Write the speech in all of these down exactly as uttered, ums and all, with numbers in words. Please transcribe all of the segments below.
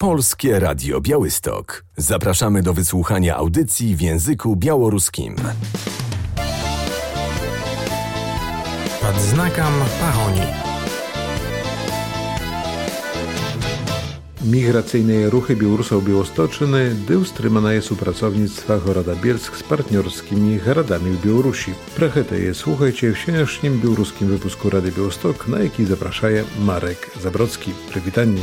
Polskie Radio Białystok. Zapraszamy do wysłuchania audycji w języku białoruskim. Pod znakом pahoni. Migracyjne ruchy Białorusów Białostoczyny demonstrują współpracownictwa Goroda Bielsk z partnerskimi gradami w Białorusi. Prechete je słuchajcie w sieniasznim białoruskim wypusku Rady Białystok, na jaki zaprasza Marek Zabrocki. Przywitanie.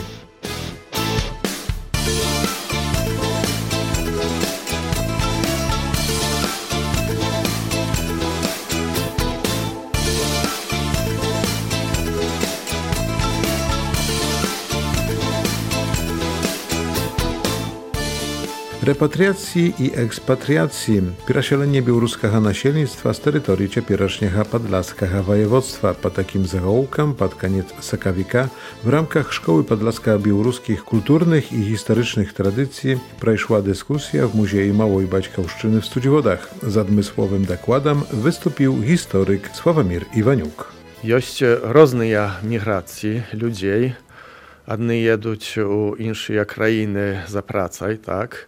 Repatriacji i ekspatriacji, przesielenie białoruskiego nasielnictwa z terytorii ciepieraszniego Podlaskiego województwa. Po takim zachołkam pod koniec sakawika w ramach Szkoły Podlasko-Białoruskich Kulturnych i Historycznych Tradycji przeszła dyskusja w Muzeum Małej Baćkowszczyny w Studziewodach. Z admysłowym dokładem wystąpił historyk Sławomir Iwaniuk. Jest różne migracje ludzi. Одни едуть у іншыя краіны за працай, так?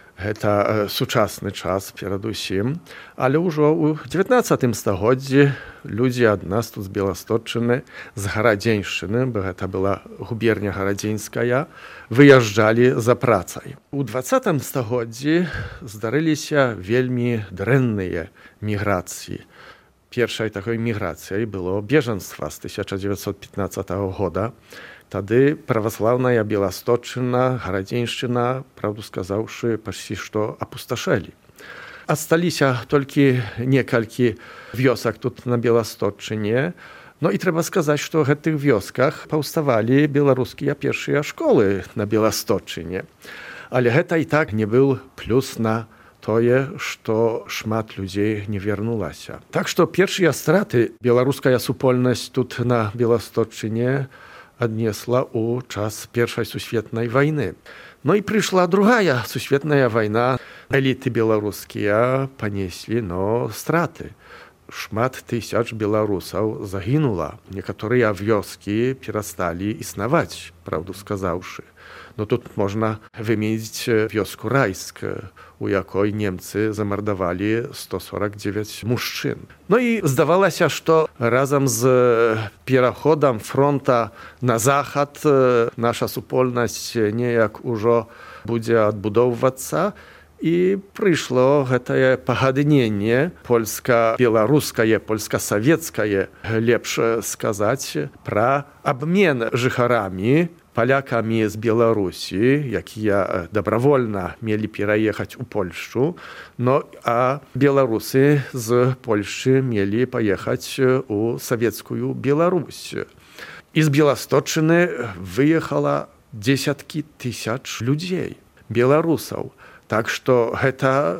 Гэта сучасны час перадусім. Але ўжо ў дзевятнаццатым стагоддзі людзі ад нас тут з Беласточчыны, з Гарадзеншчыны, бо гэта была губерня Гарадзенская, выязджалі за працай. У дваццатым стагоддзі здарыліся вельмі дрэнныя міграцыі. Першай такой міграцыяй было бежанства з тысяча дзевятьсот пятнадцатого года. Тады праваслаўная Беласточчына, Гарадзеншчына, правду сказаўшы, пачці што апусташэлі. Асталіся толькі некалькі вёсак тут на Беласточчыне. Ну і трэба сказаць, што ў гэтых вёсках паўставалі беларускія першыя школы на Беласточчыне. Але гэта і так не быў плюс на тое, што шмат людзей не вярнулася. Так што першыя страты беларуская супольнасць тут на Беласточчыне аднесла ў час Першай сусветнай вайны. Ну і прыйшла другая сусветная вайна. Эліты беларускія панеслі, но страты. Шмат тысяч беларусаў загінула. Некаторыя вёскі перасталі існаваць, правду сказаўшы. No тут можна wymienić wiosku Rajsk, u jakoj Niemcy zamordowali sto сорок dziewięć mężczyzn. No i zdawało się, że razem z przechodem fronta na zachód nasza supolność niejak już będzie odbudowywać się. I przyszło to pogadnienie polsko-białoruskie, polsko-sowieckie, lepsze сказать, про обмен жыхарамі, Поляками з Беларусі, якія добровольно мелі пераехаць у Польшчу, но а беларусы з Польшчы мелі паехаць у савецкую Беларусь. Из Беласточчыны выехала дзесяткі тысяч людзей, беларусаў. Так што гэта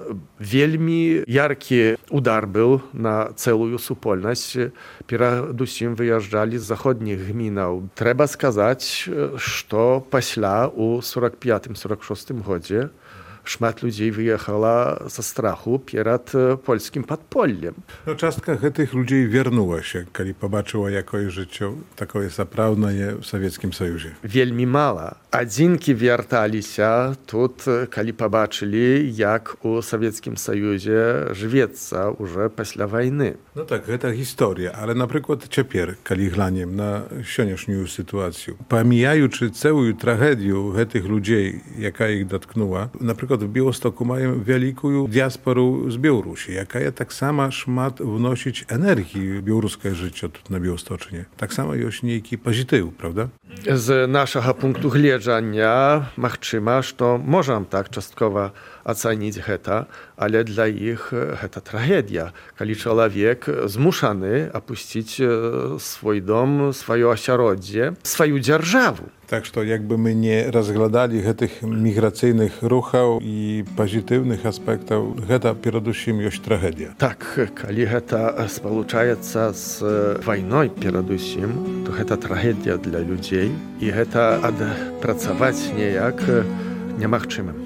вельмі яркі удар быў на цэлую супольнасць. Перадусім выязджалі з заходніх гмінаў. Трэба сказаць, што пасля ў сорок пятым сорок шостым годзе шмат людзей выехала са страху перад польскім падполлем. No, частка гэтых людзей вярнулася, калі пабачыла, якое жыццё такое сапраўднае ў Савецкім Саюзе. Вельмі мала. Адзінкі вярталіся тут, калі пабачылі, як у Савецкім Саюзе жывецца ўжо пасля вайны. No tak, гэта гісторыя, але, напрыклад, цяпер, калі глянем на сённяшнюю сітуацыю, паміяючы цэлую трагедыю гэтых людзей, якая іх даткнула, напрыклад, w Białostoku mają wielką diasporu z Białorusi, jaka tak sama szmat wnosić energii białoruskie życie tu na Białostoczynie. Tak samo jest niejaki pozytyw, prawda? Z naszego punktu widzenia machczyma, że możemy tak czastkowo ocenić гэта, ale dla ich гэта tragedia, kiedy człowiek zmuszany opuścić swój dom, swoje ośroddzie, swoją dzierżawę. Tak, że jakby my nie rozglądali tych migracyjnych ruchów i pozytywnych aspektów, гэта перадусім jest tragedia. Tak, kiedy гэта spoluczaється z wojną перадусім, to гэта tragedia dla ludzi i гэта odpracować niejak niemachczymym.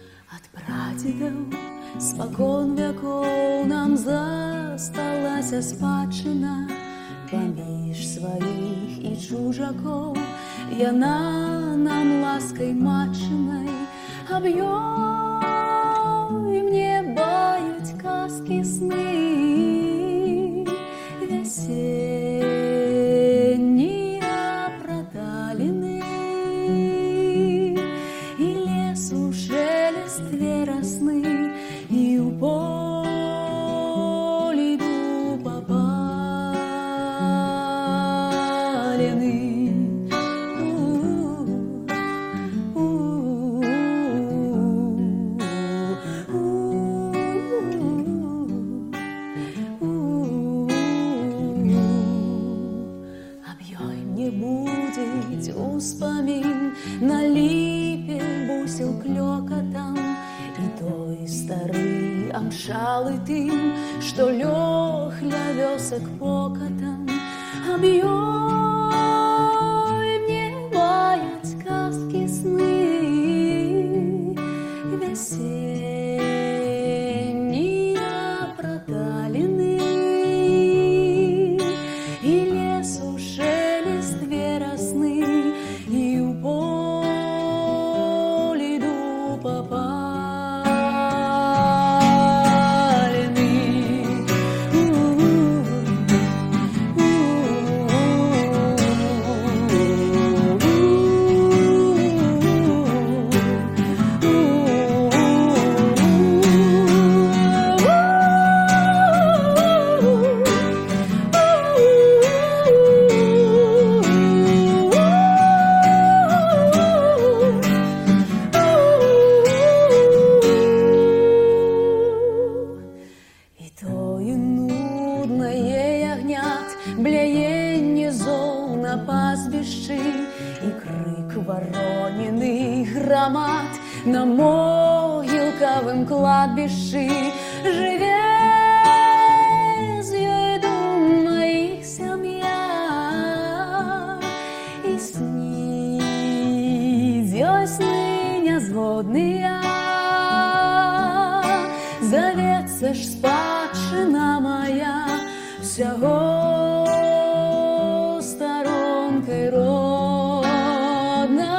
Спакон вякоў нам засталася спадчына паміж сваіх і чужакоў. яна нам лаской матчиной объёй мне бають казки сны весенние проталины и лесу шелест веросны и у поле иду попалены. Успомін на ліпі бусів клёкотом, і той старий амшалый тым, што лёг ля вёсак покатом. Аб'ёй мне баюць казкі сны весеннія проталіны і лесу шелест веросны. Блеяние зол на пастбищі і крик ворониний громад на могилковом кладбищі. Живе з ёй моїх сім'я і сніть ёй сни нязгодныя. Зоветься ж спадщина моя всього сторонкой родною.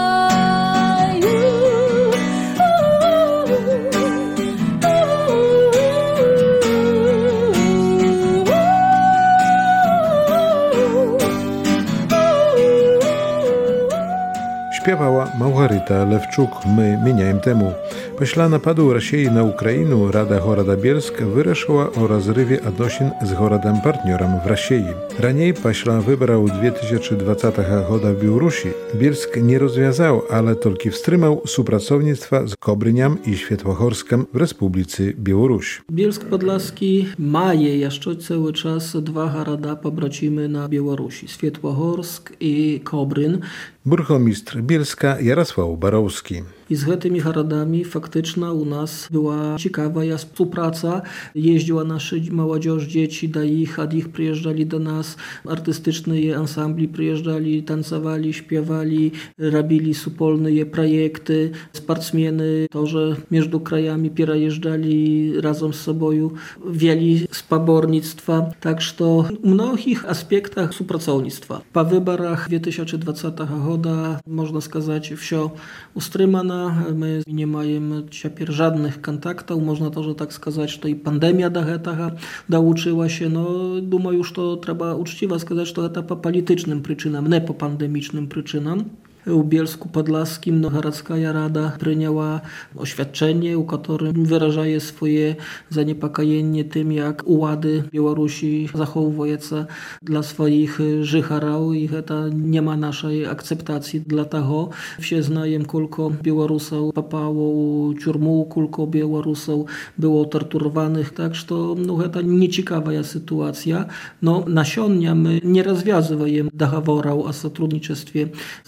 Śpiewała Małgorzata Lewczuk. My mieniajem temu. Після нападу Росії на Україну Рада города Бельск вирішила о розриві відносин з городом-партнером в Росії. Раніше, після виборів дві тисячі двадцятого года в Білорусі, Бельск не розв'язав, але тільки встримав співпрацівництво з Кобринем і Świętogórskiem w Republice Białoruś. Bielsk Podlaski має jeszcze cały czas dwa goroda побратими na Białorusi, Świętogórsk i Kobryn. Burgomistrz Bielska Jarosław Borowski. I z tymi garodami faktycznie u nas była ciekawa współpraca. Jeździła nasza młodzież, dzieci do ich, od ich przyjeżdżali do nas. Artystyczne ansambli przyjeżdżali, tancowali, śpiewali, robili wspólne projekty. Sportsmeny тоже między krajami przejeżdżali razem z sobą, wieli spobornictwa. Tak, że w mnogich aspektach współpracownictwa. Po wyborach dwa tysiące dwudziestego roku można сказать, все устримано. My nie mamy ciepер żadnych kontaktów. Można też tak сказать, że i pandemia do tego dołączyła się. No, думаю, że to trzeba uczciwie сказать, że to po politycznym przyczynam, nie po pandemicznym przyczynam. U Bielsku Podlaskim no, Городская Rada przyjęła oświadczenie, u którym wyrażaje swoje zaniepokojenie tym, jak ułady Białorusi zachowują się dla swoich życharów i to nie ma naszej akceptacji. Dlatego wszyscy znają, kulko Białorusów popało u ciurmu, kulko Białorusów było torturowanych, tak że to no, to nieciekawa sytuacja. No, nasionnia my nie rozwiązujemy doговорów o сотрудничестве z Białorusami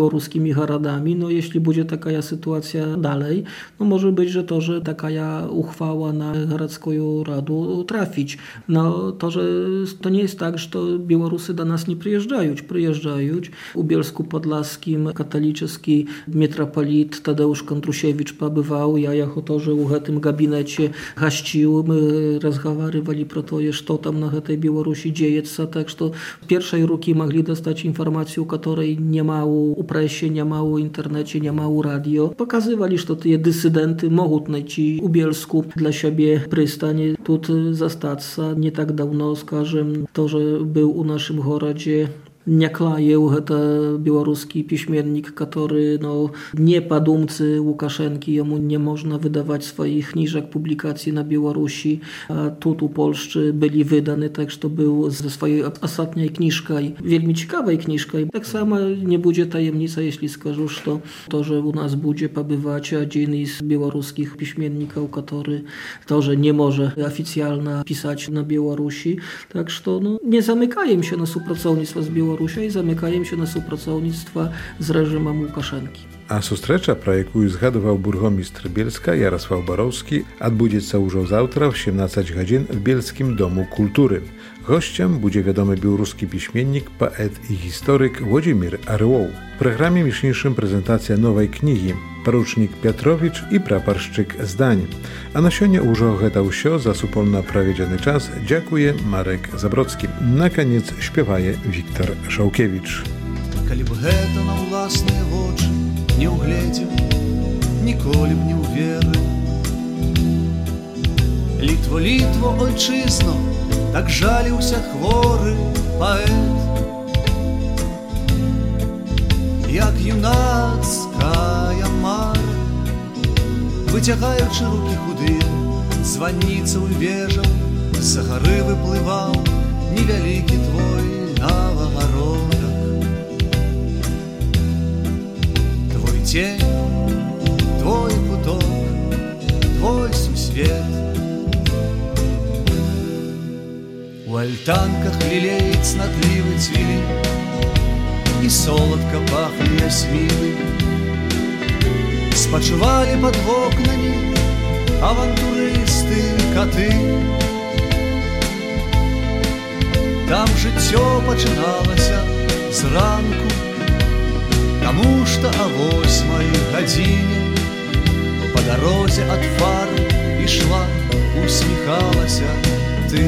białoruskimi городami. No jeśli będzie taka sytuacja dalej, no może być, że to, że taka uchwała na Городскую Radę trafić. No to, że to nie jest tak, że to Białorusy do nas nie przyjeżdżają. Przyjeżdżają. U Bielsku-Podlaskim katolicki metropolit Tadeusz Kondrusiewicz pobywał. Ja jako to, że u tym gabinecie gościł, my rozmawiali pro to, co tam na tej Białorusi dzieje się. Tak, że z pierwszej ruki mogli dostać informację, której nie ma u presie, nie ma u internecie, nie ma u radio. Pokazywali, że te dysydenty mogą znaleźć u Bielsku dla siebie przystań. Tu zastać nie tak dawno, skażem, to, że był u naszym гороdzie Niaklajew, to białoruski piśmiennik, który no, nie padumcy Łukaszenki, jemu nie można wydawać swoich kniżek, publikacji na Białorusi, a tu u Polszczy byli wydane, tak że to był ze swojej ostatniej kniżka i wielmi ciekawej kniżka. I tak samo nie będzie tajemnica, jeśli skażesz to, to, że u nas będzie pobywać jeden z białoruskich piśmienników, który to, że nie może oficjalnie pisać na Białorusi, tak że to no, nie zamykają się na współpracownictwo z Białorusią i zamykają się na współpracownictwo z reżimem Łukaszenki. A sustrecza projektu zgadował burgomistrz Bielska Jarosław Borowski, a będzie się już zawtra w siedemnaście godzin w Bielskim Domu Kultury. Gościem będzie wiadomy białoruski piśmiennik, poet i historyk Włodzimir Arłow. W programie miesięcznym prezentacja nowej księgi Porucznik Piotrowicz i Praparszczyk Zdań. A na sionie już oghetał się za supolna prawiedziony czas. Dziękuję Marek Zabrocki. Na koniec śpiewaje Wiktor Szałkiewicz. Калі б гэта на ўласныя вочы не ўгледзеў, ніколі б не ўверыў. Літво, Літво, ойчызно, так жаліўся хворы паэт. Як юнацкая мара, выцягаючы рукі худыя, званніцаў і вежаў, з-за гары выплываў невялікі твой Новогородок. Тень, твой куток, твой сусвет. У альтанках лілеек цнатлівы цвілі, і соладка пахлі ясміны. Спачувалі пад вокнамі авантурысты, каты. Там жыццё пачыналася зранку, Таму што а восьмай гадзіне па дарозе ад фар ішла, усміхалася ты.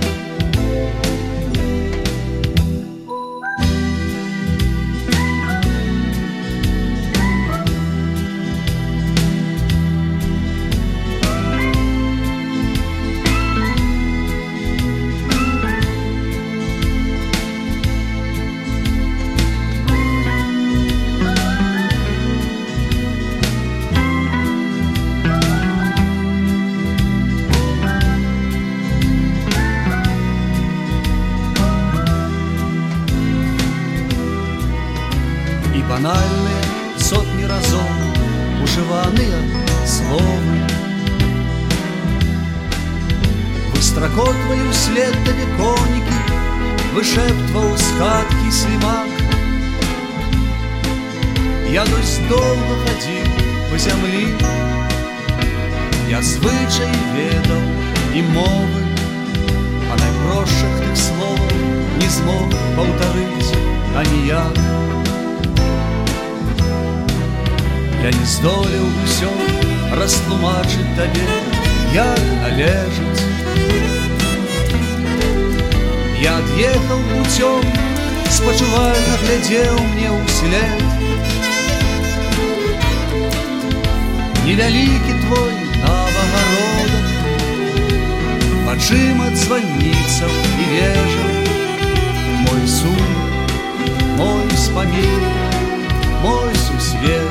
Банальные сотни разов уживанные словы выстракотваю вслед табе конікі, вышэптваў з хаткі слімак. Я досць доўга хадзіў па зямлі, я звычай ведаў і мовы, а найпрошых тых словаў не змог паўтарыць аніяк. Я не здолеў усё растлумачыць табе, як належыць. Я ад'ехаў пуцём, спачувальна глядзеў мне ўслед. Невялікі твой Новогородок, вачыма званніцаў і вежаў. Мой сум, мой спамін, мой сусвет.